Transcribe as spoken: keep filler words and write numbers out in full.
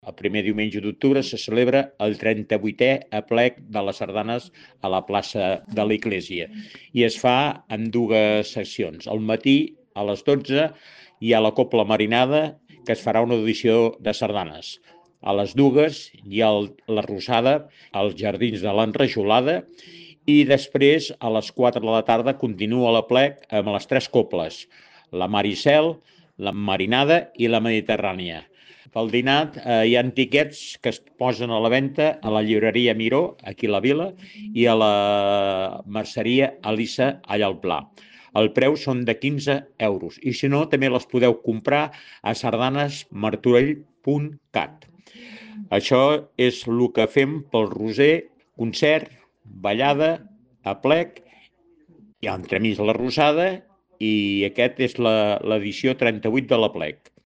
El primer diumenge d'octubre se celebra el trenta-vuitè aplec de les sardanes a la plaça de l'Església i es fa en dues seccions. Al matí, a les dotze, hi ha la Cobla Marinada, que es farà una audició de sardanes. A les dues hi ha el, la Rosada als Jardins de l'Enrajolada i després, a les quatre de la tarda, continua l'aplec amb les tres cobles, la Maricel, la Marinada i la Mediterrània. Pel dinar eh, hi ha tiquets que es posen a la venda a la llibreria Miró, aquí a la Vila, i a la merceria Elisa, allà al Pla. El preu són de quinze euros i si no també les podeu comprar a sardanesmartorell punt cat. Això és el que fem pel Roser, concert, ballada, aplec, hi ha entremig la Rosada i aquest és l'edició trenta-vuit de l'aplec.